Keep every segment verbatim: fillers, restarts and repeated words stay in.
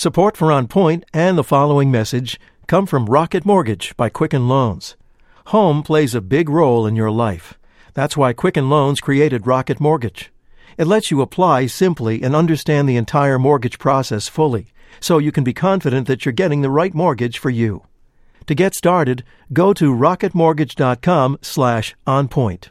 Support for On Point and the following message come from Rocket Mortgage by Quicken Loans. Home plays a big role in your life. That's why Quicken Loans created Rocket Mortgage. It lets you apply simply and understand the entire mortgage process fully, so you can be confident that you're getting the right mortgage for you. To get started, go to rocketmortgage.com slash onpoint.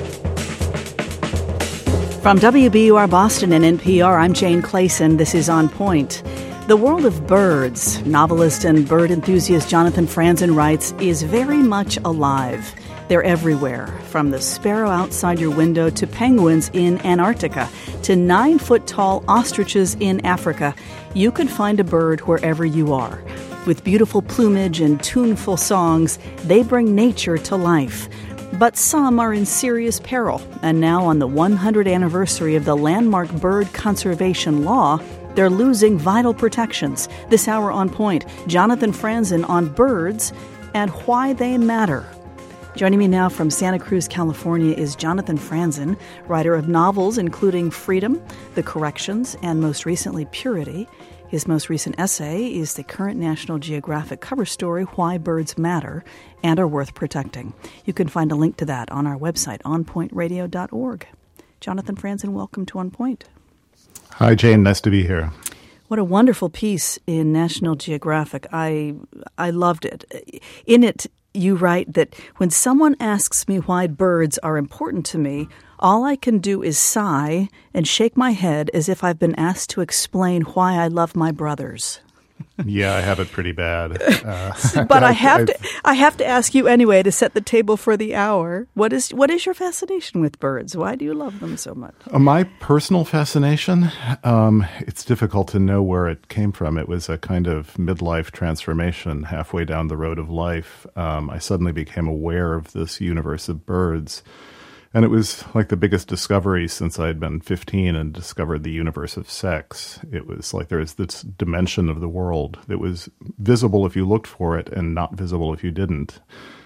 From W B U R Boston and N P R, I'm Jane Clayson. This is On Point. The world of birds, novelist and bird enthusiast Jonathan Franzen writes, is very much alive. They're everywhere, from the sparrow outside your window to penguins in Antarctica to nine-foot-tall ostriches in Africa. You can find a bird wherever you are. With beautiful plumage and tuneful songs, they bring nature to life. But some are in serious peril, and now on the one hundredth anniversary of the landmark bird conservation law, they're losing vital protections. This hour on Point, Jonathan Franzen on birds and why they matter. Joining me now from Santa Cruz, California is Jonathan Franzen, writer of novels including Freedom, The Corrections, and most recently Purity. His most recent essay is the current National Geographic cover story, Why Birds Matter and Are Worth Protecting. You can find a link to that on our website, on point radio dot org. Jonathan Franzen, welcome to On Point. Hi, Jane. Nice to be here. What a wonderful piece in National Geographic. I I loved it. In it, you write that when someone asks me why birds are important to me, all I can do is sigh and shake my head as if I've been asked to explain why I love my brothers. Yeah, I have it pretty bad. Uh, but I have I've, to I have to ask you anyway to set the table for the hour. What is what is your fascination with birds? Why do you love them so much? Uh, my personal fascination, um, it's difficult to know where it came from. It was a kind of midlife transformation halfway down the road of life. Um, I suddenly became aware of this universe of birds. And it was like the biggest discovery since I had been fifteen and discovered the universe of sex. It was like there was this dimension of the world that was visible if you looked for it and not visible if you didn't.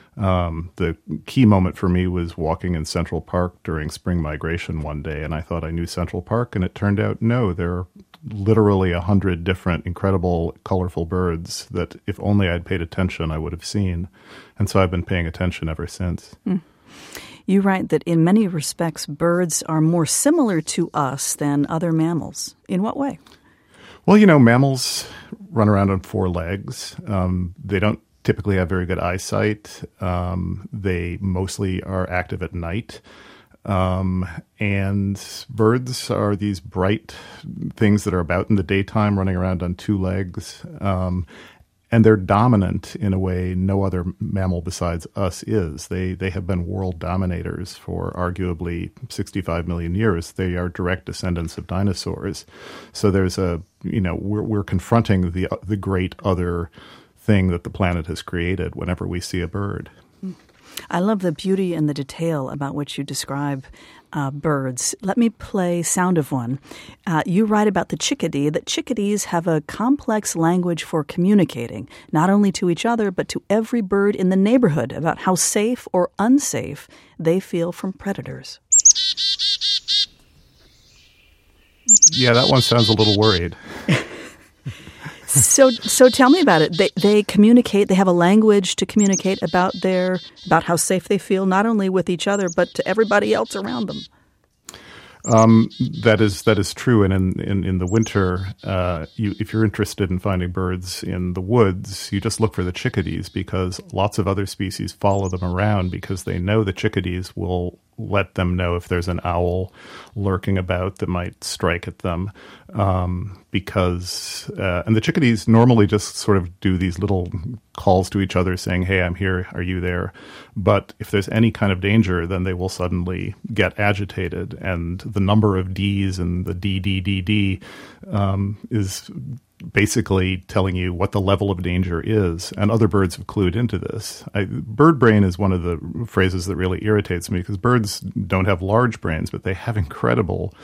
Um, the key moment for me was walking in Central Park during spring migration one day, and I thought I knew Central Park, and it turned out, no, there are literally a hundred different incredible, colorful birds that if only I'd paid attention, I would have seen. And so I've been paying attention ever since. Mm. You write that in many respects, birds are more similar to us than other mammals. In what way? Well, you know, mammals run around on four legs. Um, they don't typically have very good eyesight. Um, they mostly are active at night. Um, and birds are these bright things that are about in the daytime, running around on two legs. Um, And they're dominant in a way no other mammal besides us is. They they have been world dominators for arguably sixty-five million years. They are direct descendants of dinosaurs. So there's a, you know, we're we're confronting the the great other thing that the planet has created whenever we see a bird. I love the beauty and the detail about which you describe uh, birds. Let me play sound of one. Uh, you write about the chickadee, that chickadees have a complex language for communicating, not only to each other, but to every bird in the neighborhood about how safe or unsafe they feel from predators. Yeah, that one sounds a little worried. So, so tell me about it. They they communicate. They have a language to communicate about their about how safe they feel, not only with each other but to everybody else around them. Um, that is that is true. And in in, in the winter, uh, you, if you're interested in finding birds in the woods, you just look for the chickadees because lots of other species follow them around because they know the chickadees will let them know if there's an owl lurking about that might strike at them. Um, because uh, and the chickadees normally just sort of do these little calls to each other saying, hey, I'm here, are you there? But if there's any kind of danger, then they will suddenly get agitated. And the number of Ds and the D, D, D, D um, is basically telling you what the level of danger is. And other birds have clued into this. I, bird brain is one of the phrases that really irritates me because birds don't have large brains, but they have incredible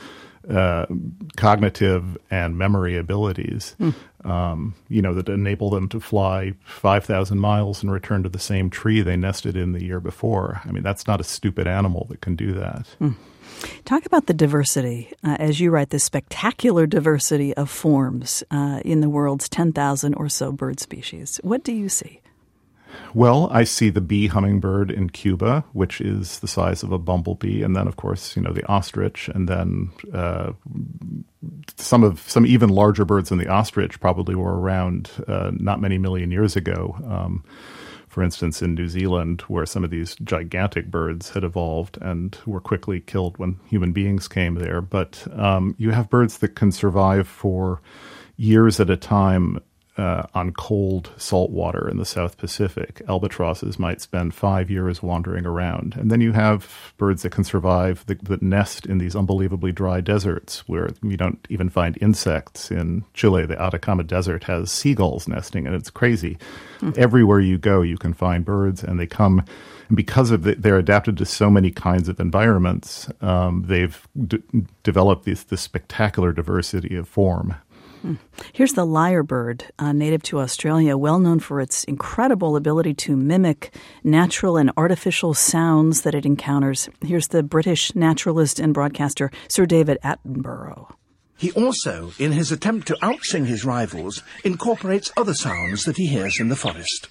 uh, cognitive and memory abilities, mm. um, you know, that enable them to fly five thousand miles and return to the same tree they nested in the year before. I mean, that's not a stupid animal that can do that. Mm. Talk about the diversity, uh, as you write, the spectacular diversity of forms uh, in the world's ten thousand or so bird species. What do you see? Well, I see the bee hummingbird in Cuba, which is the size of a bumblebee, and then, of course, you know, the ostrich, and then uh, some of some even larger birds than the ostrich probably were around uh, not many million years ago. Um, for instance, in New Zealand, where some of these gigantic birds had evolved and were quickly killed when human beings came there. But um, you have birds that can survive for years at a time Uh, on cold salt water in the South Pacific. Albatrosses might spend five years wandering around. And then you have birds that can survive, that, that nest in these unbelievably dry deserts where you don't even find insects. In Chile, the Atacama Desert has seagulls nesting, and it's crazy. Mm-hmm. Everywhere you go, you can find birds, and they come, and because of the, they're adapted to so many kinds of environments, um, they've d- developed this, this spectacular diversity of form. Here's the lyrebird, uh, native to Australia, well known for its incredible ability to mimic natural and artificial sounds that it encounters. Here's the British naturalist and broadcaster Sir David Attenborough. He also, in his attempt to outsing his rivals, incorporates other sounds that he hears in the forest.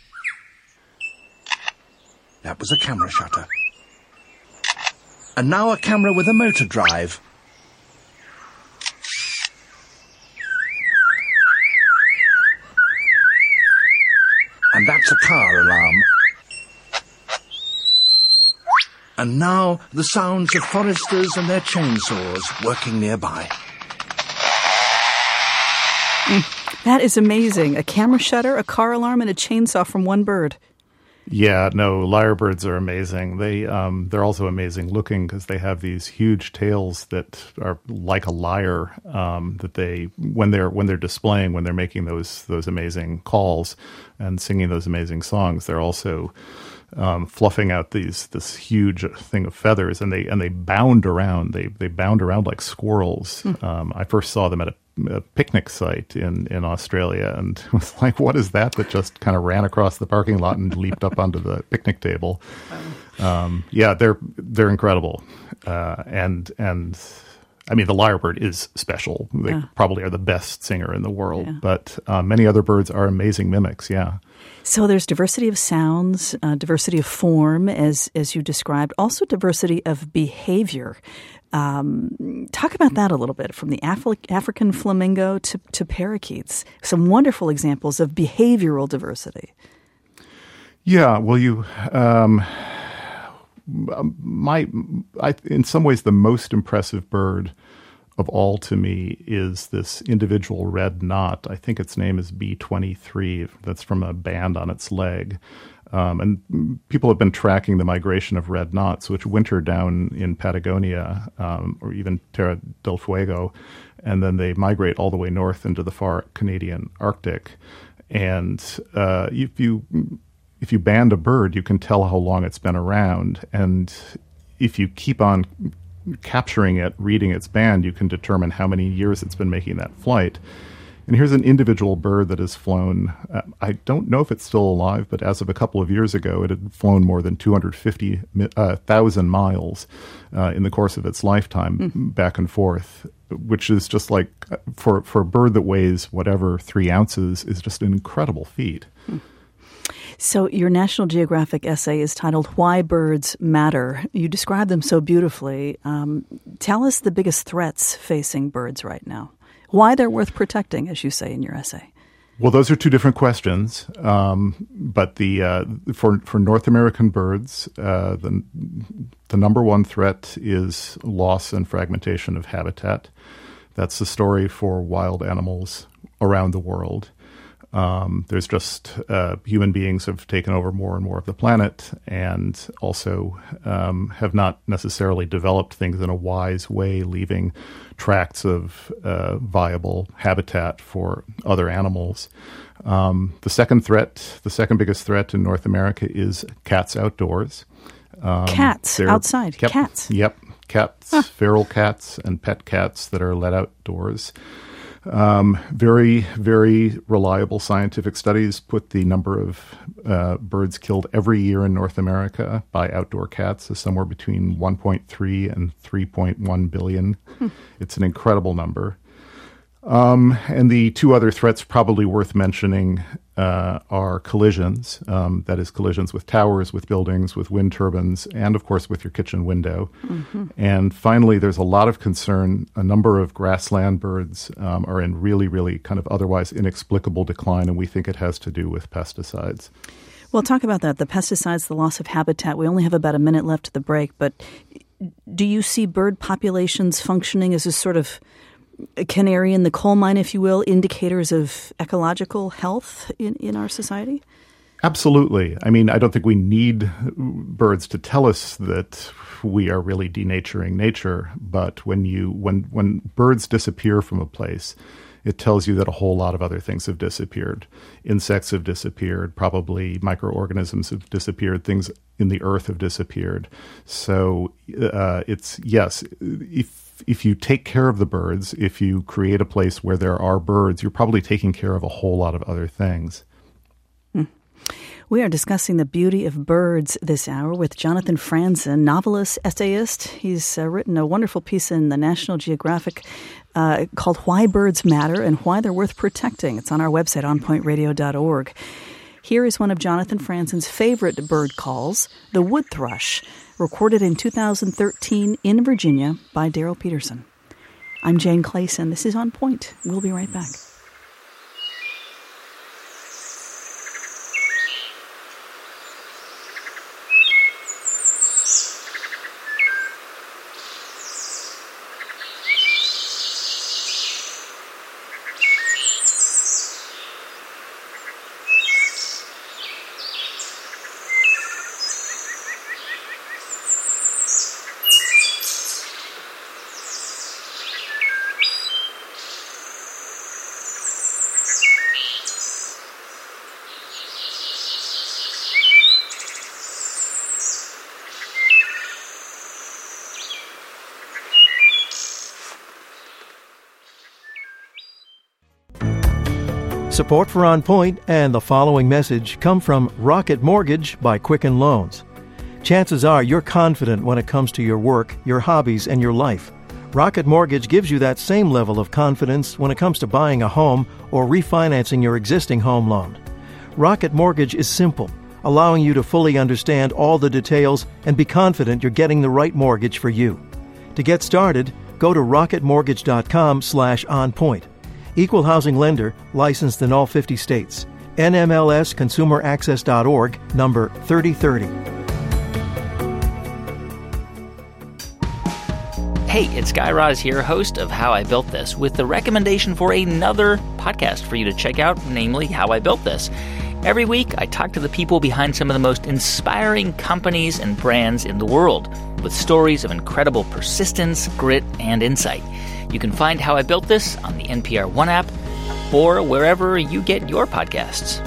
That was a camera shutter. And now a camera with a motor drive. And that's a car alarm. And now the sounds of foresters and their chainsaws working nearby. Mm, that is amazing. A camera shutter, a car alarm, and a chainsaw from one bird. Yeah, no, lyrebirds are amazing. They, um, they're also amazing looking because they have these huge tails that are like a lyre, um, that they, when they're, when they're displaying, when they're making those, those amazing calls and singing those amazing songs, they're also um, fluffing out these, this huge thing of feathers, and they, and they bound around. They, they bound around like squirrels. Mm. Um, I first saw them at a a picnic site in, in Australia, and it was like, what is that that just kind of ran across the parking lot and leaped up onto the picnic table? Um, yeah, they're they're incredible, uh, and and I mean the lyrebird is special. They yeah. probably are the best singer in the world, yeah. but uh, many other birds are amazing mimics. Yeah. So there's diversity of sounds, uh, diversity of form, as as you described, also diversity of behavior. Um, talk about that a little bit, from the Afri- African flamingo to, to parakeets. Some wonderful examples of behavioral diversity. Yeah, well, you, um, my, I, in some ways, the most impressive bird of all to me is this individual red knot. I think its name is B twenty-three. That's from a band on its leg. Um, and people have been tracking the migration of red knots, which winter down in Patagonia, um, or even Terra del Fuego, and then they migrate all the way north into the far Canadian Arctic. And uh, if you if you band a bird, you can tell how long it's been around. And if you keep on capturing it, reading its band, you can determine how many years it's been making that flight. And here's an individual bird that has flown, uh, I don't know if it's still alive, but as of a couple of years ago, it had flown more than two hundred fifty thousand uh, miles uh, in the course of its lifetime, mm-hmm. back and forth, which is just like, for, for a bird that weighs whatever, three ounces, is just an incredible feat. Mm. So your National Geographic essay is titled Why Birds Matter. You describe them so beautifully. Um, tell us the biggest threats facing birds right now. Why they're worth protecting, as you say in your essay. Well, those are two different questions. Um, but the uh, for for North American birds, uh, the the number one threat is loss and fragmentation of habitat. That's the story for wild animals around the world. Um, there's just uh, human beings have taken over more and more of the planet, and also um, have not necessarily developed things in a wise way, leaving tracts of uh, viable habitat for other animals. Um, the second threat, the second biggest threat in North America, is cats outdoors. Um, cats outside. Yep, cats. Yep. cats, huh. feral cats, and pet cats that are let outdoors. Um, very, very reliable scientific studies put the number of uh, birds killed every year in North America by outdoor cats as somewhere between one point three and three point one billion. Hmm. It's an incredible number. Um, and the two other threats probably worth mentioning uh, are collisions, um, that is collisions with towers, with buildings, with wind turbines, and of course with your kitchen window. Mm-hmm. And finally, there's a lot of concern. A number of grassland birds um, are in really, really kind of otherwise inexplicable decline, and we think it has to do with pesticides. Well, talk about that, the pesticides, the loss of habitat. We only have about a minute left to the break, but do you see bird populations functioning as a sort of a canary in the coal mine, if you will, indicators of ecological health in, in our society? Absolutely. I mean, I don't think we need birds to tell us that we are really denaturing nature, but when you when when birds disappear from a place, it tells you that a whole lot of other things have disappeared. Insects have disappeared, probably microorganisms have disappeared, things in the earth have disappeared. So uh, it's, yes, if If you take care of the birds, if you create a place where there are birds, you're probably taking care of a whole lot of other things. Hmm. We are discussing the beauty of birds this hour with Jonathan Franzen, novelist, essayist. He's uh, written a wonderful piece in the National Geographic uh, called Why Birds Matter and Why They're Worth Protecting. It's on our website, on point radio dot org. Here is one of Jonathan Franzen's favorite bird calls, the wood thrush, recorded in two thousand thirteen in Virginia by Daryl Peterson. I'm Jane Clayson. This is On Point. We'll be right back. Support for On Point and the following message come from Rocket Mortgage by Quicken Loans. Chances are you're confident when it comes to your work, your hobbies, and your life. Rocket Mortgage gives you that same level of confidence when it comes to buying a home or refinancing your existing home loan. Rocket Mortgage is simple, allowing you to fully understand all the details and be confident you're getting the right mortgage for you. To get started, go to rocketmortgage.com slash onpoint. Equal housing lender, licensed in all fifty states. N M L S consumer access dot org, number thirty thirty. Hey, it's Guy Raz here, host of How I Built This, with the recommendation for another podcast for you to check out, namely How I Built This. Every week, I talk to the people behind some of the most inspiring companies and brands in the world, with stories of incredible persistence, grit, and insight. You can find How I Built This on the N P R One app or wherever you get your podcasts.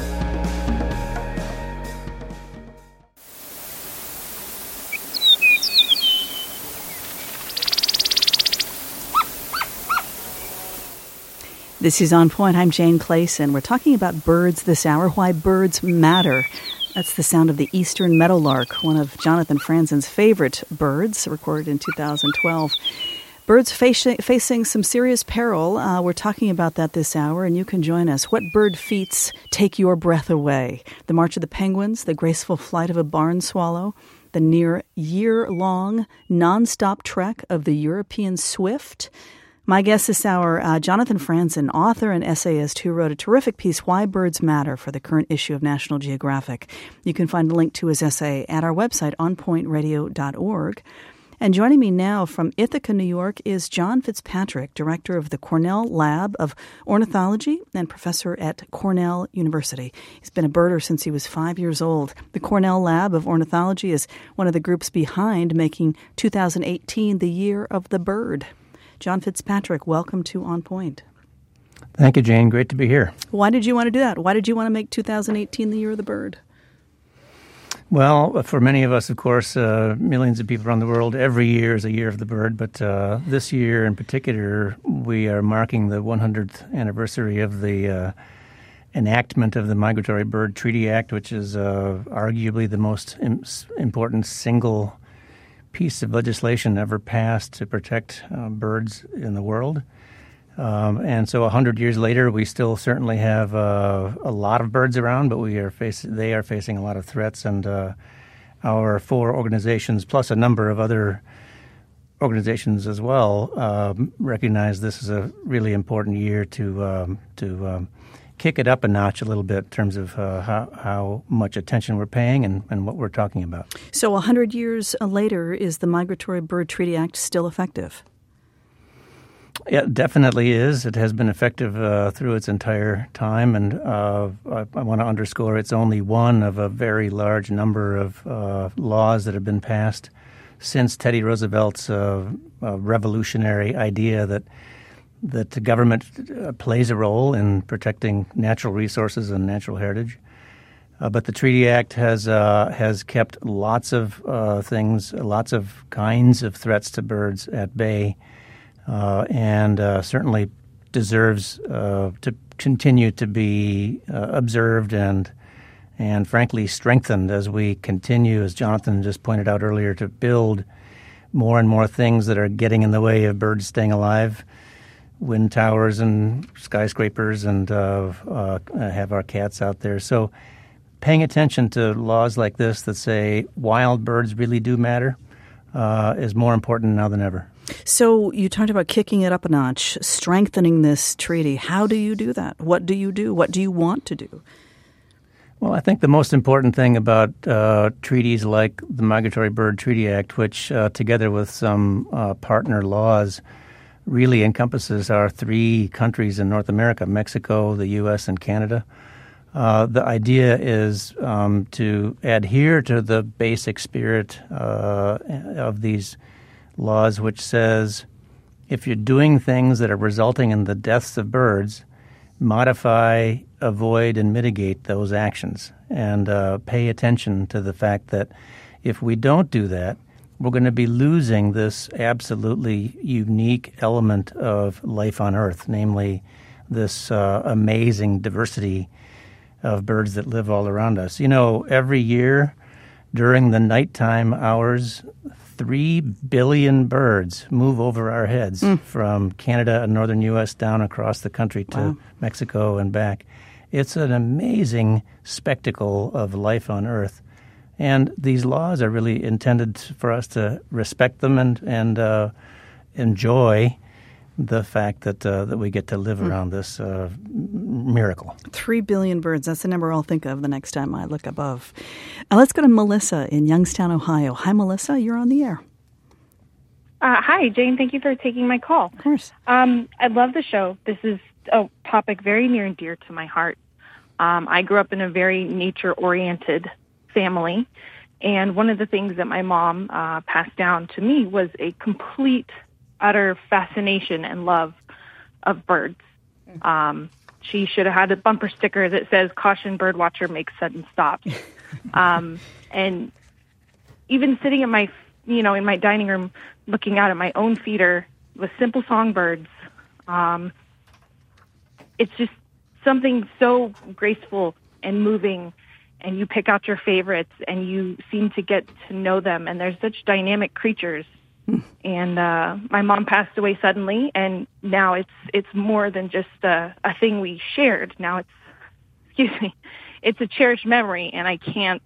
This is On Point. I'm Jane Clayson. We're talking about birds this hour, why birds matter. That's the sound of the eastern meadowlark, one of Jonathan Franzen's favorite birds, recorded in two thousand twelve. Birds facing, facing some serious peril. Uh, we're talking about that this hour, and you can join us. What bird feats take your breath away? The march of the penguins, the graceful flight of a barn swallow, the near year-long, non-stop trek of the European swift. My guest this hour, uh, Jonathan Franzen, author and essayist who wrote a terrific piece, Why Birds Matter, for the current issue of National Geographic. You can find a link to his essay at our website, on point radio dot org. And joining me now from Ithaca, New York, is John Fitzpatrick, director of the Cornell Lab of Ornithology and professor at Cornell University. He's been a birder since he was five years old. The Cornell Lab of Ornithology is one of the groups behind making two thousand eighteen the Year of the Bird. John Fitzpatrick, welcome to On Point. Thank you, Jane. Great to be here. Why did you want to do that? Why did you want to make two thousand eighteen the Year of the Bird? Well, for many of us, of course, uh, millions of people around the world, every year is a year of the bird. But uh, this year in particular, we are marking the one hundredth anniversary of the uh, enactment of the Migratory Bird Treaty Act, which is uh, arguably the most im- important single piece of legislation ever passed to protect uh, birds in the world. Um, and so a hundred years later, we still certainly have uh, a lot of birds around, but we are facing they are facing a lot of threats. And uh, our four organizations, plus a number of other organizations as well, um, recognize this is a really important year to um, to um, kick it up a notch a little bit in terms of uh, how, how much attention we're paying and, and what we're talking about. So a hundred years later, is the Migratory Bird Treaty Act still effective? Yeah, it definitely is. It has been effective uh, through its entire time, and uh, I, I want to underscore it's only one of a very large number of uh, laws that have been passed since Teddy Roosevelt's uh, uh, revolutionary idea that that the government uh, plays a role in protecting natural resources and natural heritage. Uh, but the Treaty Act has uh, has kept lots of uh, things, lots of kinds of threats to birds at bay. Uh, and uh, certainly deserves uh, to continue to be uh, observed and, and frankly, strengthened as we continue, as Jonathan just pointed out earlier, to build more and more things that are getting in the way of birds staying alive, wind towers and skyscrapers, and uh, uh, have our cats out there. So paying attention to laws like this that say wild birds really do matter uh, is more important now than ever. So you talked about kicking it up a notch, strengthening this treaty. How do you do that? What do you do? What do you want to do? Well, I think the most important thing about uh, treaties like the Migratory Bird Treaty Act, which uh, together with some uh, partner laws really encompasses our three countries in North America, Mexico, the U S, and Canada. Uh, the idea is um, to adhere to the basic spirit uh, of these laws, which says if you're doing things that are resulting in the deaths of birds, modify, avoid, and mitigate those actions. And uh, pay attention to the fact that if we don't do that, we're going to be losing this absolutely unique element of life on Earth, namely this uh, amazing diversity of birds that live all around us. You know, every year during the nighttime hours, Three billion birds move over our heads mm. from Canada and northern U S down across the country to wow. Mexico and back. It's an amazing spectacle of life on Earth. And these laws are really intended for us to respect them and, and uh, enjoy the fact that uh, that we get to live mm. around this uh, miracle. Three billion birds. That's the number I'll think of the next time I look above. Uh, let's go to Melissa in Youngstown, Ohio. Hi, Melissa. You're on the air. Uh, hi, Jane. Thank you for taking my call. Of course. Um, I love the show. This is a topic very near and dear to my heart. Um, I grew up in a very nature-oriented family, and one of the things that my mom uh, passed down to me was a complete utter fascination and love of birds. Um, she should have had a bumper sticker that says, "Caution, birdwatcher makes sudden stops." um, and even sitting in my, you know, in my dining room, looking out at my own feeder with simple songbirds, um, it's just something so graceful and moving. And you pick out your favorites, and you seem to get to know them. And they're such dynamic creatures. And uh, my mom passed away suddenly, and now it's it's more than just a, a thing we shared. Now it's, excuse me, it's a cherished memory, and I can't,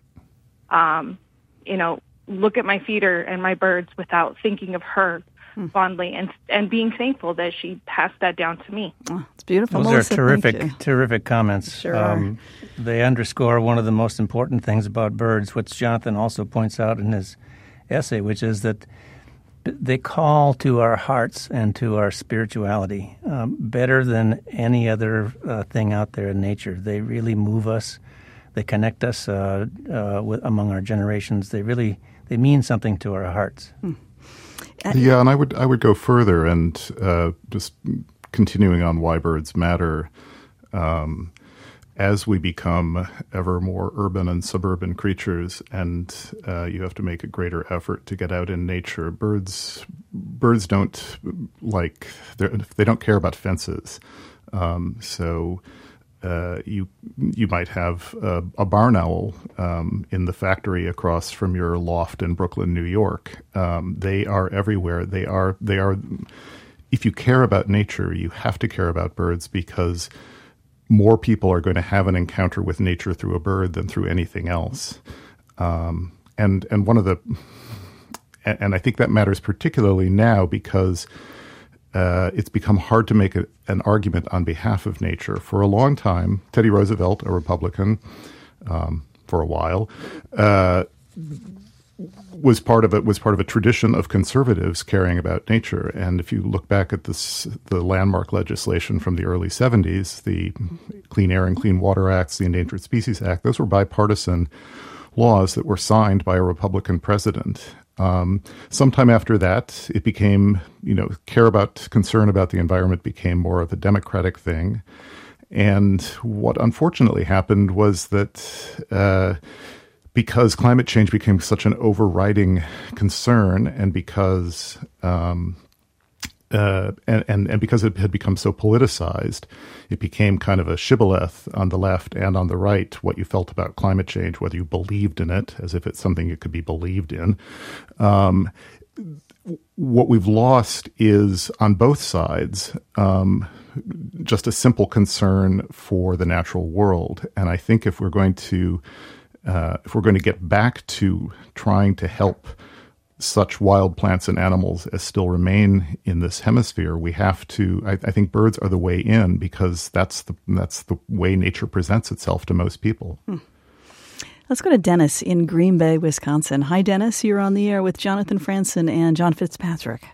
um, you know, look at my feeder and my birds without thinking of her hmm. fondly and and being thankful that she passed that down to me. Oh, it's beautiful. Those Melissa, are terrific, terrific comments. Sure um, are. They underscore one of the most important things about birds, which Jonathan also points out in his essay, which is that they call to our hearts and to our spirituality um, better than any other uh, thing out there in nature. They really move us. They connect us uh, uh, with, among our generations. They really they mean something to our hearts. Hmm. Yeah, and I would I would go further and uh, just continuing on why birds matter. Um, as we become ever more urban and suburban creatures, and uh, you have to make a greater effort to get out in nature. Birds, birds don't like they don't care about fences. Um, so uh, you you might have a, a barn owl um, in the factory across from your loft in Brooklyn, New York. Um, they are everywhere. They are they are. If you care about nature, you have to care about birds, because more people are going to have an encounter with nature through a bird than through anything else. Um, and and one of the and I think that matters particularly now, because uh, it's become hard to make a, an argument on behalf of nature. For a long time, Teddy Roosevelt, a Republican, um, for a while, uh, was part of it was part of a tradition of conservatives caring about nature. And if you look back at this, the landmark legislation from the early seventies, the Clean Air and Clean Water Acts, the Endangered Species Act, those were bipartisan laws that were signed by a Republican president. Um, sometime after that, it became, you know, care about, concern about the environment became more of a Democratic thing. And what unfortunately happened was that uh, because climate change became such an overriding concern, and because um, uh, and, and and because it had become so politicized, it became kind of a shibboleth on the left and on the right, what you felt about climate change, whether you believed in it, as if it's something that could be believed in. Um, what we've lost is, on both sides, um, just a simple concern for the natural world. And I think if we're going to uh, if we're going to get back to trying to help such wild plants and animals as still remain in this hemisphere, we have to. I, I think birds are the way in, because that's the that's the way nature presents itself to most people. Hmm. Let's go to Dennis in Green Bay, Wisconsin. Hi, Dennis. You're on the air with Jonathan Franzen and John Fitzpatrick.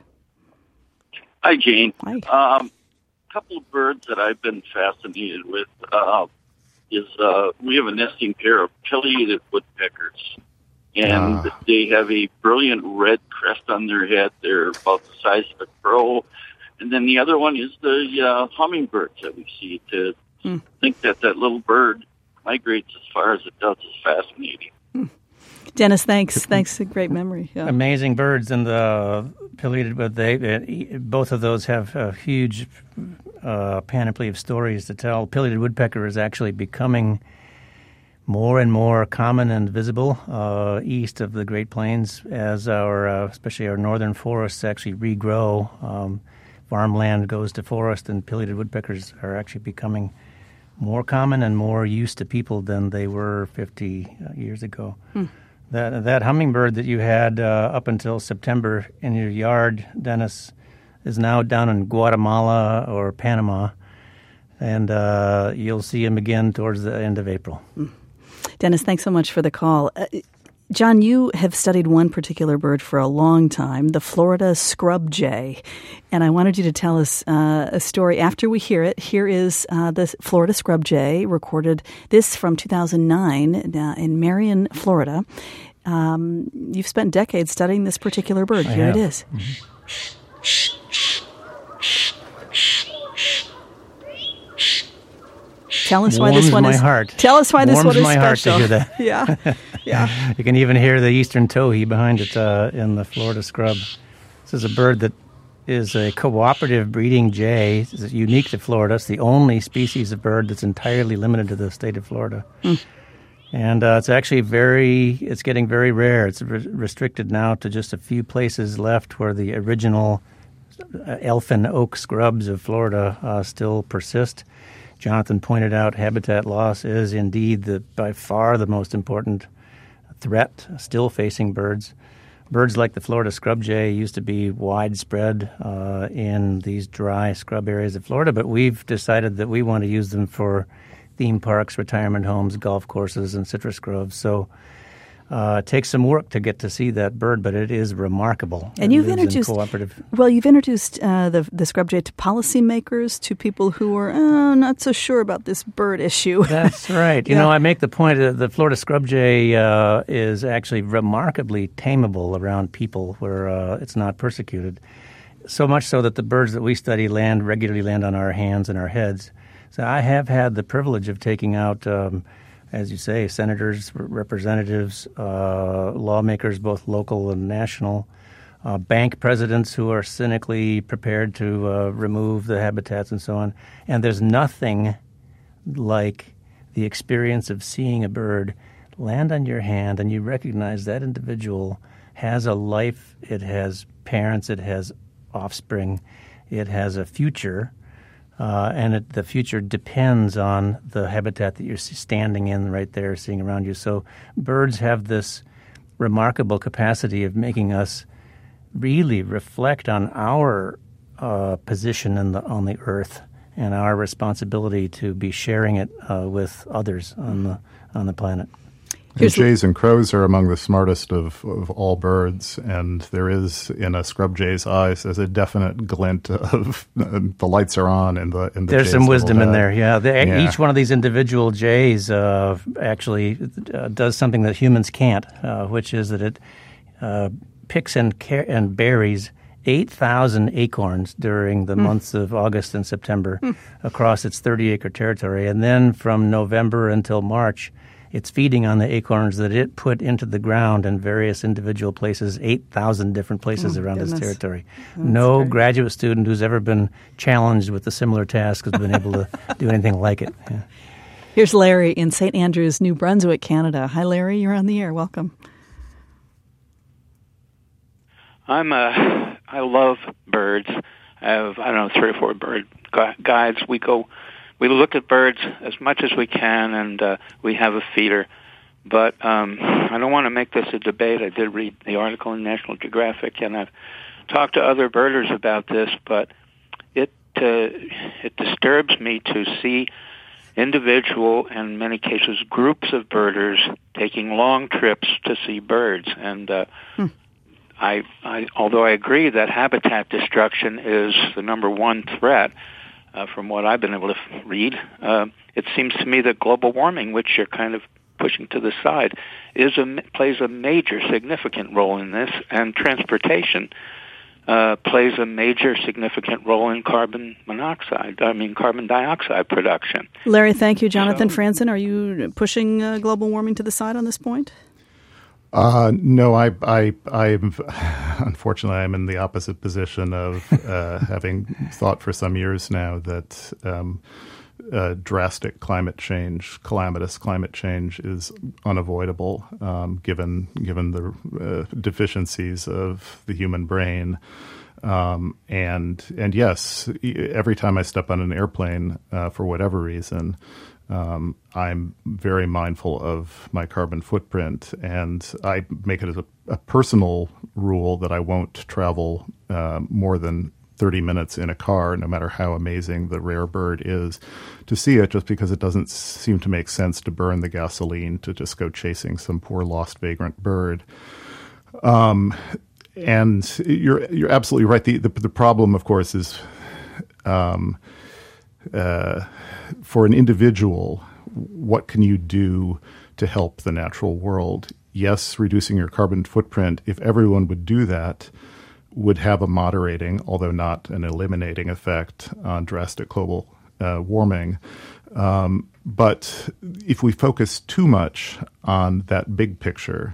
Hi, Jane. Hi. Um, a couple of birds that I've been fascinated with uh, is uh, we have a nesting pair of pileated woodpeckers. And ah. they have a brilliant red crest on their head. They're about the size of a crow. And then the other one is the uh, hummingbirds that we see. To hmm. think that that little bird migrates as far as it does is fascinating. Hmm. Dennis, thanks. Thanks. A great memory. Yeah. Amazing birds. And the pileated, but they both of those have a huge uh, panoply of stories to tell. Pileated woodpecker is actually becoming more and more common and visible uh, east of the Great Plains as our, uh, especially our northern forests actually regrow. Um, farmland goes to forest, and pileated woodpeckers are actually becoming more common and more used to people than they were fifty years ago. Hmm. That that hummingbird that you had uh, up until September in your yard, Dennis, is now down in Guatemala or Panama, and uh, you'll see him again towards the end of April. Hmm. Dennis, thanks so much for the call. Uh, John, you have studied one particular bird for a long time, the Florida scrub jay. And I wanted you to tell us uh, a story after we hear it. Here is uh, the Florida scrub jay, recorded this from two thousand nine uh, in Marion, Florida. Um, you've spent decades studying this particular bird. I Here have. it is. Mm-hmm. Tell us why Warms this one my is. Heart. Tell us why this Warms one is my special. Heart to hear that. Yeah, yeah. You can even hear the eastern towhee behind it uh, in the Florida scrub. This is a bird that is a cooperative breeding jay. It's unique to Florida. It's the only species of bird that's entirely limited to the state of Florida. Mm. And uh, it's actually very, it's getting very rare. It's re- restricted now to just a few places left where the original uh, elfin oak scrubs of Florida uh, still persist. Jonathan pointed out habitat loss is indeed the by far the most important threat still facing birds. Birds like the Florida scrub jay used to be widespread uh, in these dry scrub areas of Florida, but we've decided that we want to use them for theme parks, retirement homes, golf courses, and citrus groves. So uh, it takes some work to get to see that bird, but it is remarkable. And it you've lives introduced in cooperative. Well, you've introduced uh, the the scrub jay to policymakers, to people who are oh, not so sure about this bird issue. That's right. You Yeah. know, I make the point that the Florida scrub jay uh, is actually remarkably tameable around people where uh, it's not persecuted. So much so that the birds that we study land regularly land on our hands and our heads. So I have had the privilege of taking out, um, as you say, senators, representatives, uh, lawmakers, both local and national, uh, bank presidents who are cynically prepared to uh, remove the habitats and so on. And there's nothing like the experience of seeing a bird land on your hand and you recognize that individual has a life, it has parents, it has offspring, it has a future, uh, and it, the future depends on the habitat that you're standing in right there, seeing around you. So birds have this remarkable capacity of making us really reflect on our uh, position in the, on the earth and our responsibility to be sharing it uh, with others on the on the planet. And jays and crows are among the smartest of, of all birds, and there is in a scrub jay's eyes there's a definite glint of uh, the lights are on, and the and the there's some wisdom in head. there. Yeah, the, yeah, each one of these individual jays uh, actually uh, does something that humans can't, uh, which is that it uh, picks and car- and buries eight thousand acorns during the mm. months of August and September mm. across its thirty acre territory, and then from November until March. It's feeding on the acorns that it put into the ground in various individual places, eight thousand different places oh, around goodness. its territory. That's no great. graduate student who's ever been challenged with a similar task has been able to do anything like it. Yeah. Here's Larry in Saint Andrews, New Brunswick, Canada. Hi, Larry. You're on the air. Welcome. I'm a, I love birds. I have, I don't know, three or four bird gu- guides. We go... We look at birds as much as we can, and uh, we have a feeder. But um, I don't want to make this a debate. I did read the article in National Geographic, and I've talked to other birders about this, but it uh, it disturbs me to see individual, and in many cases groups of birders, taking long trips to see birds. And uh, hmm. I, I, although I agree that habitat destruction is the number one threat, Uh, from what I've been able to f- read, uh, it seems to me that global warming, which you're kind of pushing to the side, is a, plays a major significant role in this, and transportation uh, plays a major significant role in carbon monoxide, I mean carbon dioxide production. Larry, thank you. Jonathan so, Franzen, are you pushing uh, global warming to the side on this point? Uh, no, I, I, I'm, unfortunately, I'm in the opposite position of uh, having thought for some years now that um, uh, drastic climate change, calamitous climate change, is unavoidable, um, given given the uh, deficiencies of the human brain. Um, and and yes, every time I step on an airplane, uh, for whatever reason, Um, I'm very mindful of my carbon footprint, and I make it as a, a personal rule that I won't travel uh, more than thirty minutes in a car, no matter how amazing the rare bird is, to see it, just because it doesn't seem to make sense to burn the gasoline to just go chasing some poor lost vagrant bird. Um, and you're you're absolutely right. The, the, the problem, of course, is um, uh, for an individual, what can you do to help the natural world? Yes, reducing your carbon footprint, if everyone would do that, would have a moderating, although not an eliminating effect on drastic global uh, warming. Um, but if we focus too much on that big picture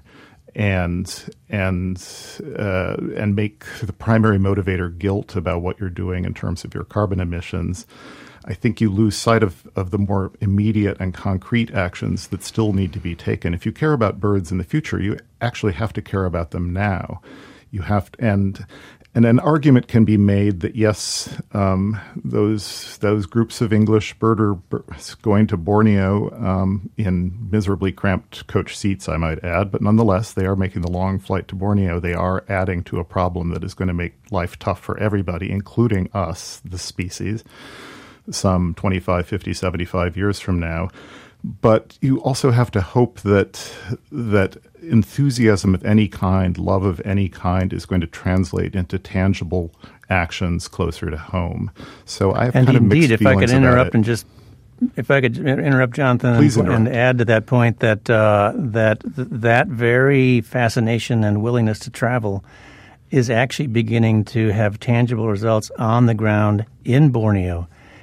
and and uh, and make the primary motivator guilt about what you're doing in terms of your carbon emissions, I think you lose sight of, of the more immediate and concrete actions that still need to be taken. If you care about birds in the future, you actually have to care about them now. You have to, and and an argument can be made that yes, um, those those groups of English birders going to Borneo um, in miserably cramped coach seats, I might add, but nonetheless, they are making the long flight to Borneo. They are adding to a problem that is going to make life tough for everybody, including us, the species, some twenty-five, fifty, seventy-five years from now. But you also have to hope that that enthusiasm of any kind, love of any kind, is going to translate into tangible actions closer to home. So I have and kind indeed, of mixed if feelings I could about interrupt it. and just, if I could interrupt, Jonathan, Please and, interrupt. and add to that point that uh, that that very fascination and willingness to travel is actually beginning to have tangible results on the ground in Borneo.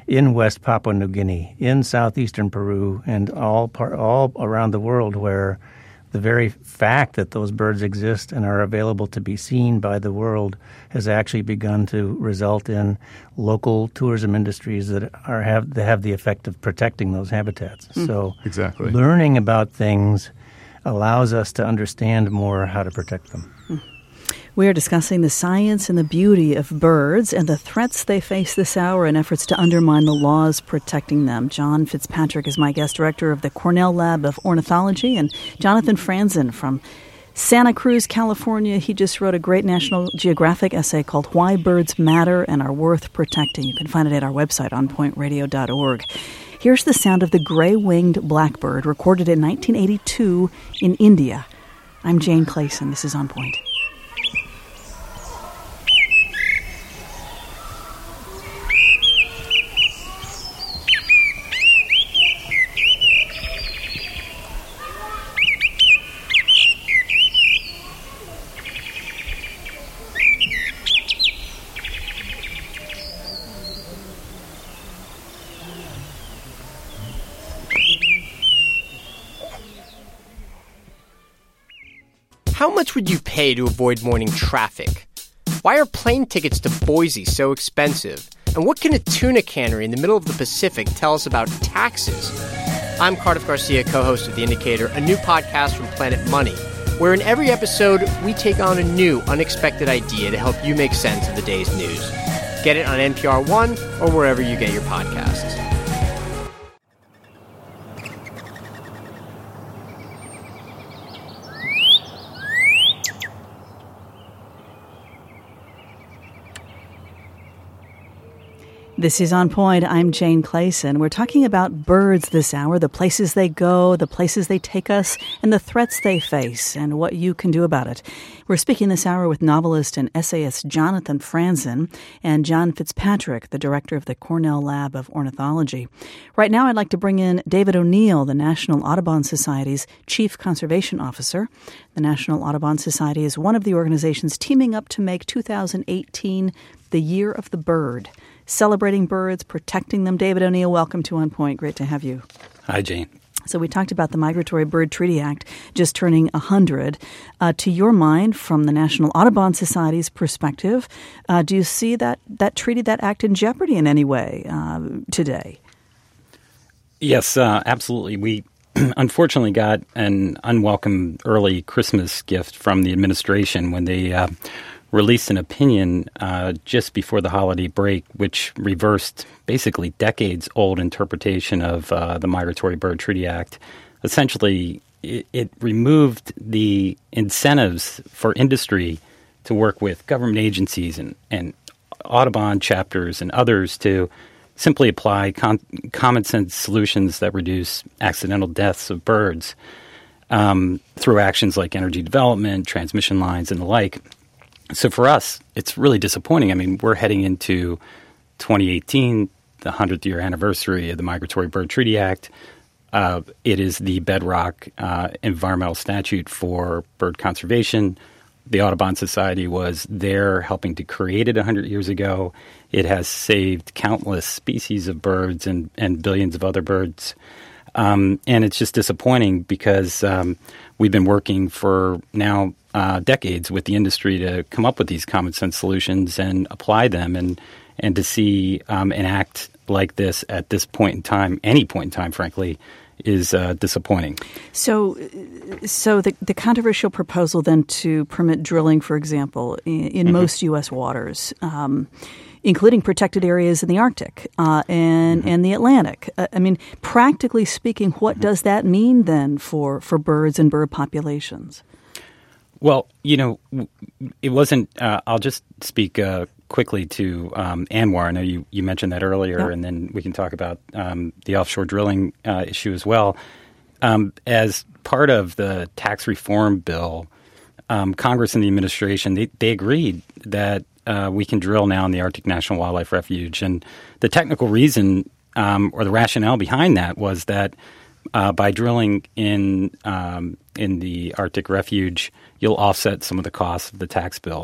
in West Papua New Guinea, in southeastern Peru, and all par- all around the world, where the very fact that those birds exist and are available to be seen by the world has actually begun to result in local tourism industries that are have that have the effect of protecting those habitats. Mm. So exactly. learning about things allows us to understand more how to protect them. Mm. We are discussing the science and the beauty of birds and the threats they face this hour in efforts to undermine the laws protecting them. John Fitzpatrick is my guest, director of the Cornell Lab of Ornithology, and Jonathan Franzen from Santa Cruz, California. He just wrote a great National Geographic essay called Why Birds Matter and Are Worth Protecting. You can find it at our website, on point radio dot org. Here's the sound of the gray-winged blackbird, recorded in nineteen eighty-two in India. I'm Jane Clayson. This is On Point. How much would you pay to avoid morning traffic? Why are plane tickets to Boise so expensive? And what can a tuna cannery in the middle of the Pacific tell us about taxes? I'm Cardiff Garcia, co-host of The Indicator, a new podcast from Planet Money, where in every episode we take on a new, unexpected idea to help you make sense of the day's news. Get it on N P R One or wherever you get your podcasts. This is On Point. I'm Jane Clayson. We're talking about birds this hour, the places they go, the places they take us, and the threats they face, and what you can do about it. We're speaking this hour with novelist and essayist Jonathan Franzen and John Fitzpatrick, the director of the Cornell Lab of Ornithology. Right now, I'd like to bring in David O'Neill, the National Audubon Society's Chief Conservation Officer. The National Audubon Society is one of the organizations teaming up to make two thousand eighteen the Year of the Bird, celebrating birds, protecting them. David O'Neill, welcome to On Point. Great to have you. Hi, Jane. So we talked about the Migratory Bird Treaty Act just turning one hundred. Uh, to your mind, from the National Audubon Society's perspective, uh, do you see that, that treaty, that act in jeopardy in any way uh, today? Yes, uh, absolutely. We unfortunately got an unwelcome early Christmas gift from the administration when they uh, released an opinion uh, just before the holiday break, which reversed basically decades-old interpretation of uh, the Migratory Bird Treaty Act. Essentially, it, it removed the incentives for industry to work with government agencies and, and Audubon chapters and others to simply apply con- common-sense solutions that reduce accidental deaths of birds um, through actions like energy development, transmission lines, and the like. So for us, it's really disappointing. I mean, we're heading into twenty eighteen, the hundredth year anniversary of the Migratory Bird Treaty Act. Uh, it is the bedrock uh, environmental statute for bird conservation. The Audubon Society was there helping to create it one hundred years ago. It has saved countless species of birds and, and billions of other birds. Um, and it's just disappointing because um, we've been working for now uh, decades with the industry to come up with these common sense solutions and apply them, and and to see um, an act like this at this point in time, any point in time, frankly, is uh, disappointing. So, so the the controversial proposal then to permit drilling, for example, in, in mm-hmm. most U S waters, um, including protected areas in the Arctic uh, and mm-hmm. and the Atlantic. Uh, I mean, practically speaking, what mm-hmm. does that mean then for, for birds and bird populations? Well, you know, it wasn't uh, – I'll just speak uh, quickly to um, ANWR. I know you, you mentioned that earlier, yeah. and then we can talk about um, the offshore drilling uh, issue as well. Um, as part of the tax reform bill, um, Congress and the administration, they, they agreed that uh, we can drill now in the Arctic National Wildlife Refuge. And the technical reason um, or the rationale behind that was that uh, by drilling in um, in the Arctic Refuge, you'll offset some of the costs of the tax bill.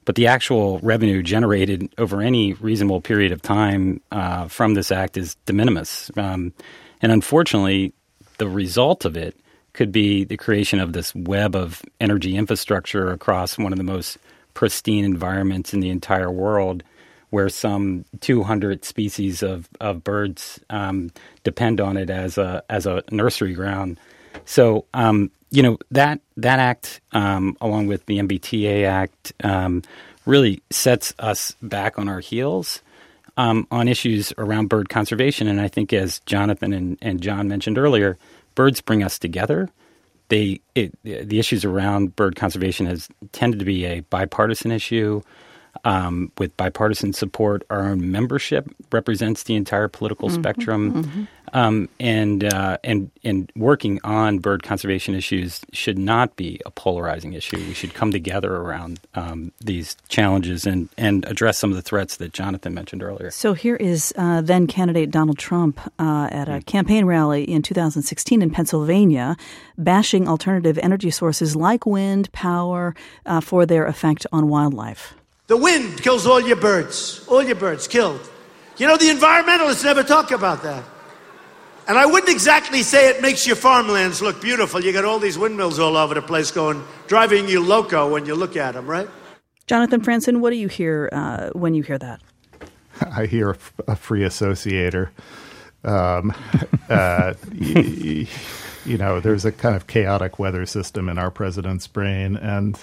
but the actual revenue generated over any reasonable period of time uh, from this act is de minimis. Um, and unfortunately, the result of it could be the creation of this web of energy infrastructure across one of the most pristine environments in the entire world, where some two hundred species of, of birds um, depend on it as a as a nursery ground. So, um, you know, that that act, um, along with the M B T A Act, um, really sets us back on our heels um, on issues around bird conservation. And I think, as Jonathan and, and John mentioned earlier, birds bring us together. They it, the issues around bird conservation has tended to be a bipartisan issue. Um, with bipartisan support, our own membership represents the entire political mm-hmm, spectrum, mm-hmm. Um, and uh, and and working on bird conservation issues should not be a polarizing issue. We should come together around um, these challenges and and address some of the threats that Jonathan mentioned earlier. So here is uh, then candidate Donald Trump uh, at a mm-hmm. campaign rally in two thousand sixteen in Pennsylvania, bashing alternative energy sources like wind power uh, for their effect on wildlife. The wind kills all your birds. All your birds killed. You know, the environmentalists never talk about that. And I wouldn't exactly say it makes your farmlands look beautiful. You got all these windmills all over the place going, driving you loco when you look at them, right? Jonathan Franzen, what do you hear uh, when you hear that? I hear a, a free associator. Um, uh, y- you know, there's a kind of chaotic weather system in our president's brain, and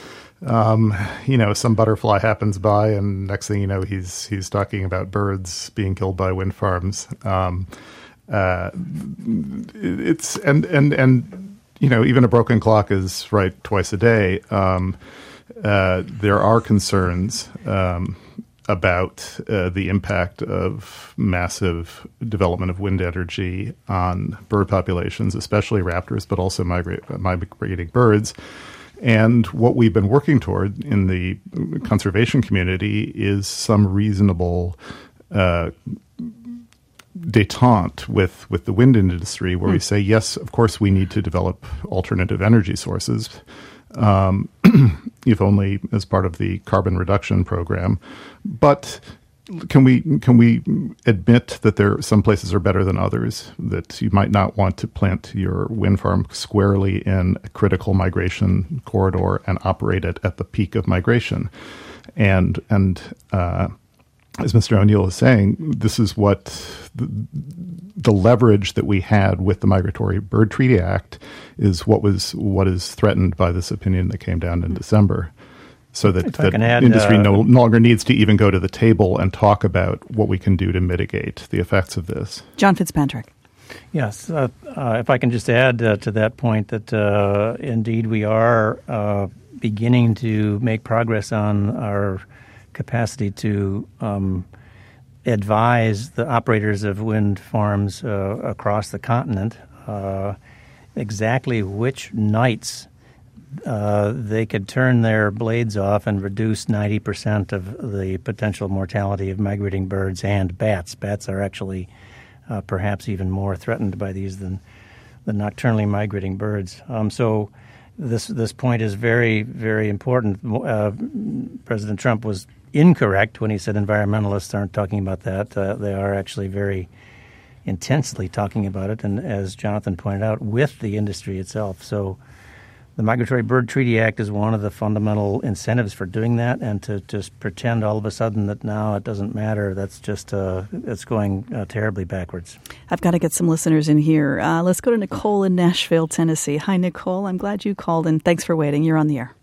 Um, you know, some butterfly happens by, and next thing you know, he's he's talking about birds being killed by wind farms. Um, uh, it's and and and you know, even a broken clock is right twice a day. Um, uh, there are concerns um, about uh, the impact of massive development of wind energy on bird populations, especially raptors, but also migrate, migrating birds. And what we've been working toward in the conservation community is some reasonable uh, détente with, with the wind industry, where mm. we say, yes, of course, we need to develop alternative energy sources, um, if only as part of the carbon reduction program. But Can we can we admit that there some places are better than others, that you might not want to plant your wind farm squarely in a critical migration corridor and operate it at the peak of migration? And and uh, as Mister O'Neill is saying, this is what the, the leverage that we had with the Migratory Bird Treaty Act is what was what is threatened by this opinion that came down in December. So that, that add, industry uh, no longer needs to even go to the table and talk about what we can do to mitigate the effects of this. John Fitzpatrick. Yes. Uh, uh, if I can just add uh, to that point that uh, indeed we are uh, beginning to make progress on our capacity to um, advise the operators of wind farms uh, across the continent uh, exactly which nights Uh, they could turn their blades off and reduce ninety percent of the potential mortality of migrating birds and bats. Bats are actually uh, perhaps even more threatened by these than the nocturnally migrating birds. Um, so this this point is very, very important. Uh, President Trump was incorrect when he said environmentalists aren't talking about that. Uh, they are actually very intensely talking about it, and as Jonathan pointed out, with the industry itself. So the Migratory Bird Treaty Act is one of the fundamental incentives for doing that, and to just pretend all of a sudden that now it doesn't matter, that's just uh, it's going uh, terribly backwards. I've got to get some listeners in here. Uh, let's go to Nicole in Nashville, Tennessee. Hi, Nicole. I'm glad you called, and thanks for waiting. You're on the air.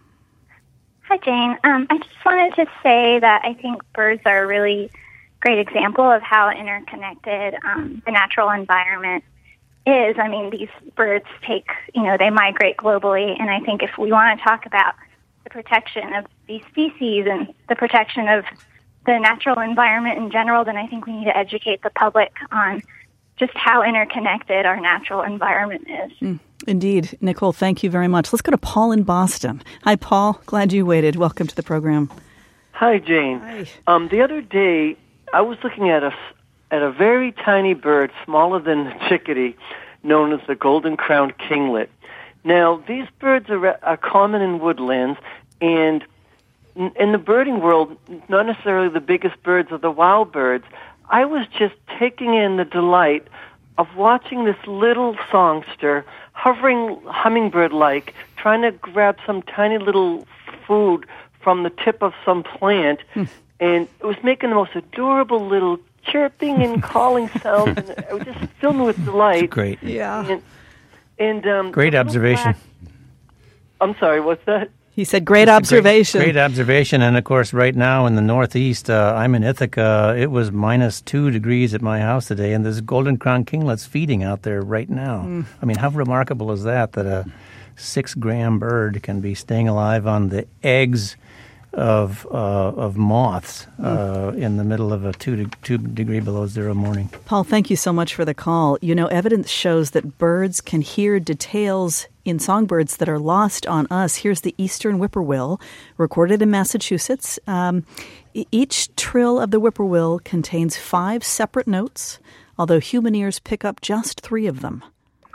Hi, Jane. Um, I just wanted to say that I think birds are a really great example of how interconnected um, the natural environment is. I mean, these birds take, you know, they migrate globally, and I think if we want to talk about the protection of these species and the protection of the natural environment in general, then I think we need to educate the public on just how interconnected our natural environment is. Mm, indeed. Nicole, thank you very much. Let's go to Paul in Boston. Hi, Paul. Glad you waited. Welcome to the program. Hi, Jane. Hi. Um, the other day, I was looking at a at a very tiny bird, smaller than the chickadee, known as the golden-crowned kinglet. Now, these birds are, are common in woodlands, and in the birding world, not necessarily the biggest birds or the wild birds, I was just taking in the delight of watching this little songster hovering hummingbird-like, trying to grab some tiny little food from the tip of some plant, hmm. and it was making the most adorable little chirping and calling sounds, and it was just filled me with delight. That's great. Yeah. And, and um, great observation. Black, I'm sorry, what's that? He said great observation. Great, great observation. And, of course, right now in the Northeast, uh, I'm in Ithaca. It was minus two degrees at my house today, and there's golden crown kinglets feeding out there right now. Mm. I mean, how remarkable is that, that a six-gram bird can be staying alive on the eggs of uh, of moths uh, mm. in the middle of a two, de- two degree below zero morning. Paul, thank you so much for the call. You know, evidence shows that birds can hear details in songbirds that are lost on us. Here's the eastern whippoorwill, recorded in Massachusetts. Um, each trill of the whippoorwill contains five separate notes, although human ears pick up just three of them.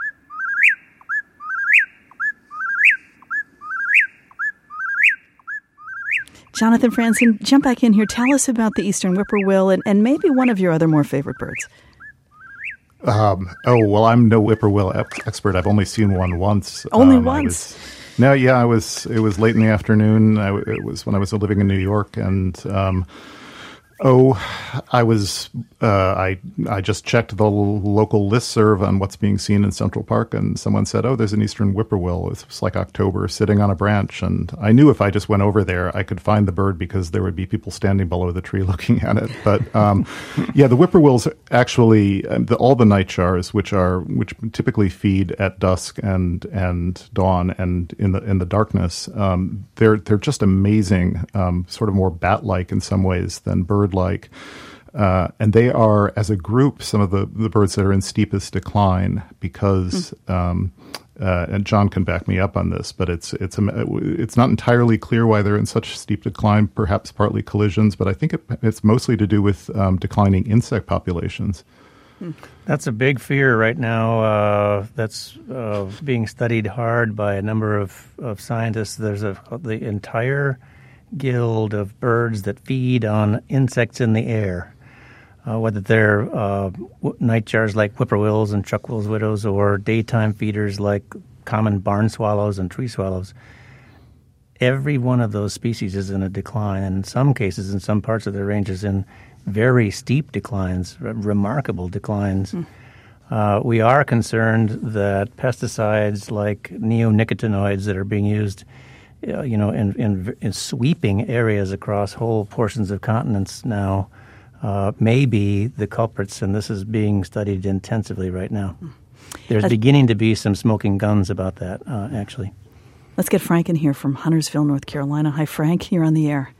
Jonathan Franzen, jump back in here. Tell us about the eastern whippoorwill and, and maybe one of your other more favorite birds. Um, oh, well, I'm no whippoorwill ep- expert. I've only seen one once. Only um, once? Was, no, yeah, I was. It was late in the afternoon. I, it was when I was living in New York, and um, oh, I was. Uh, I I just checked the l- local listserv on what's being seen in Central Park, and someone said, "Oh, there's an eastern whippoorwill." It was like October, sitting on a branch, and I knew if I just went over there, I could find the bird because there would be people standing below the tree looking at it. But um, yeah, the whippoorwills actually, um, the, all the nightjars, which are which typically feed at dusk and and dawn and in the in the darkness, um, they're they're just amazing, um, sort of more bat-like in some ways than bird-like. Uh, and they are, as a group, some of the, the birds that are in steepest decline because, mm. um, uh, and John can back me up on this, but it's it's it's not entirely clear why they're in such steep decline. Perhaps partly collisions, but I think it, it's mostly to do with um, declining insect populations. That's a big fear right now. Uh, that's uh, being studied hard by a number of, of scientists. There's a the entire guild of birds that feed on insects in the air. Uh, whether they're uh, w- nightjars like whippoorwills and truckquills widows or daytime feeders like common barn swallows and tree swallows, every one of those species is in a decline, and in some cases, in some parts of their range, is in very steep declines, r- remarkable declines. Mm. Uh, we are concerned that pesticides like neonicotinoids that are being used uh, you know, in, in, in sweeping areas across whole portions of continents now Uh, may be the culprits, and this is being studied intensively right now. There's That's, beginning to be some smoking guns about that, uh, actually. Let's get Frank in here from Huntersville, North Carolina. Hi, Frank. You're on the air.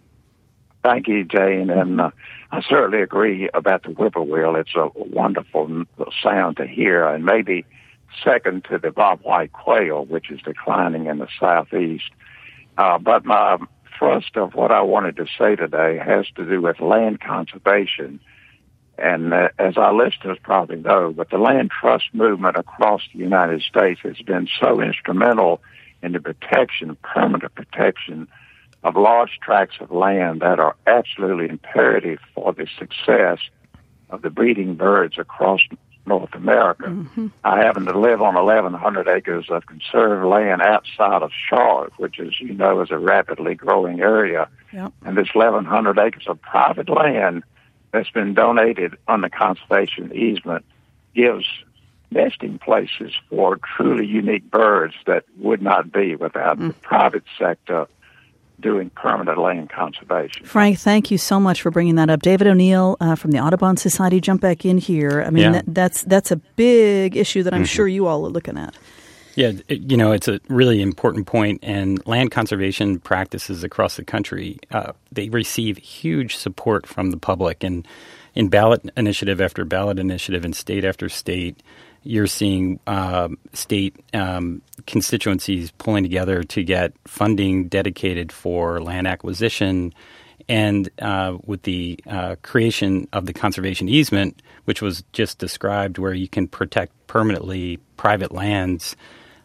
Thank you, Jane. And uh, I certainly agree about the whippoorwill. It's a wonderful sound to hear, and maybe second to the bobwhite quail, which is declining in the southeast. Uh, but my thrust of what I wanted to say today has to do with land conservation. And uh, as our listeners probably know, but the land trust movement across the United States has been so instrumental in the protection, permanent protection of large tracts of land that are absolutely imperative for the success of the breeding birds across North America. Mm-hmm. I happen to live on eleven hundred acres of conserved land outside of Charlotte, which, as you know, is a rapidly growing area. Yep. And this eleven hundred acres of private land that's been donated under conservation easement gives nesting places for truly unique birds that would not be without mm. the private sector doing permanent land conservation. Frank, thank you so much for bringing that up. David O'Neill uh, from the Audubon Society, jump back in here. I mean, yeah. that, that's that's a big issue that I'm mm-hmm. sure you all are looking at. Yeah, it, you know, it's a really important point, and land conservation practices across the country, uh, they receive huge support from the public. And in ballot initiative after ballot initiative and state after state, you're seeing uh, state um, constituencies pulling together to get funding dedicated for land acquisition. And uh, with the uh, creation of the conservation easement, which was just described, where you can protect permanently private lands,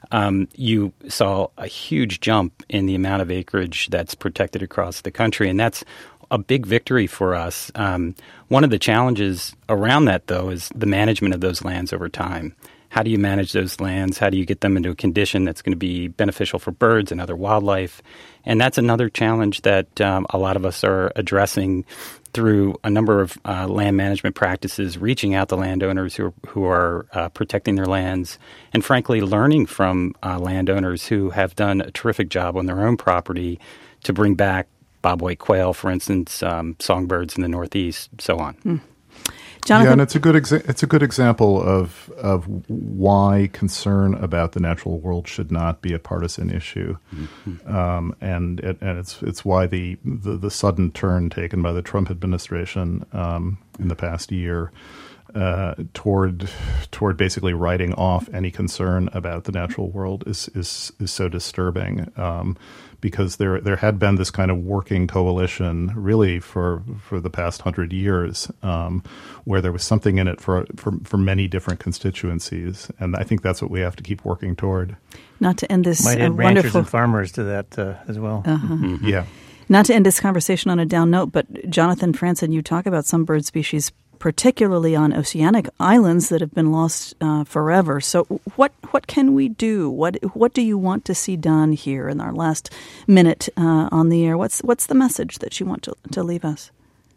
um, you saw a huge jump in the amount of acreage that's protected across the country, and that's a big victory for us. Um, one of the challenges around that, though, is the management of those lands over time. How do you manage those lands? How do you get them into a condition that's going to be beneficial for birds and other wildlife? And that's another challenge that um, a lot of us are addressing through a number of uh, land management practices, reaching out to landowners who are, who are uh, protecting their lands, and frankly, learning from uh, landowners who have done a terrific job on their own property to bring back bobwhite quail, for instance, um, songbirds in the Northeast, so on. Mm. Jonathan? Yeah, and it's a good exa- it's a good example of of why concern about the natural world should not be a partisan issue, mm-hmm. um, and it, and it's it's why the, the the sudden turn taken by the Trump administration um, in the past year uh, toward toward basically writing off any concern about the natural world is is is so disturbing. Um, Because there there had been this kind of working coalition, really for for the past hundred years, um, where there was something in it for, for for many different constituencies, and I think that's what we have to keep working toward. Not to end this might uh, add ranchers wonderful and farmers to that uh, as well. Uh-huh. Mm-hmm. Yeah. Not to end this conversation on a down note, but Jonathan Franzen, you talk about some bird species, particularly on oceanic islands, that have been lost uh, forever. So what what can we do? What what do you want to see done here in our last minute uh, on the air? What's what's the message that you want to, to leave us?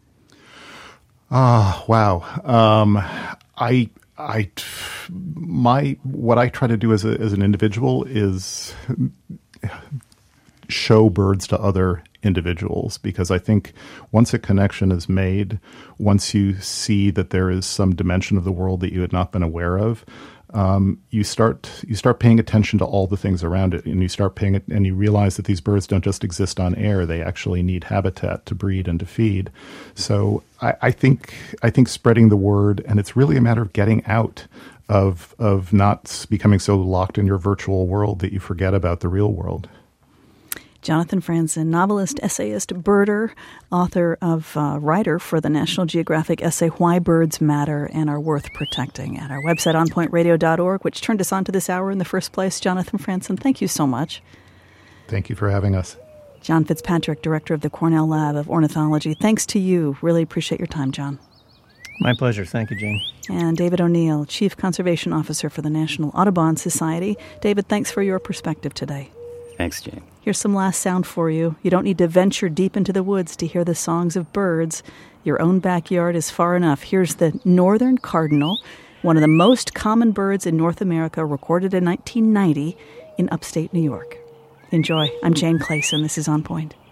Ah, uh, wow. Um, I I my what I try to do as a, as an individual is show birds to other individuals, because I think once a connection is made, once you see that there is some dimension of the world that you had not been aware of, um, you start you start paying attention to all the things around it, and you start paying it, and you realize that these birds don't just exist on air; they actually need habitat to breed and to feed. So I, I think I think spreading the word, and it's really a matter of getting out of of not becoming so locked in your virtual world that you forget about the real world. Jonathan Franzen, novelist, essayist, birder, author of uh, writer for the National Geographic essay Why Birds Matter and Are Worth Protecting, at our website on point radio dot org, which turned us on to this hour in the first place. Jonathan Franzen, thank you so much. Thank you for having us. John Fitzpatrick, director of the Cornell Lab of Ornithology, thanks to you. Really appreciate your time, John. My pleasure. Thank you, Jane. And David O'Neill, Chief Conservation Officer for the National Audubon Society. David, thanks for your perspective today. Thanks, Jane. Here's some last sound for you. You don't need to venture deep into the woods to hear the songs of birds. Your own backyard is far enough. Here's the northern cardinal, one of the most common birds in North America, recorded in nineteen ninety in upstate New York. Enjoy. I'm Jane Clayson. This is On Point.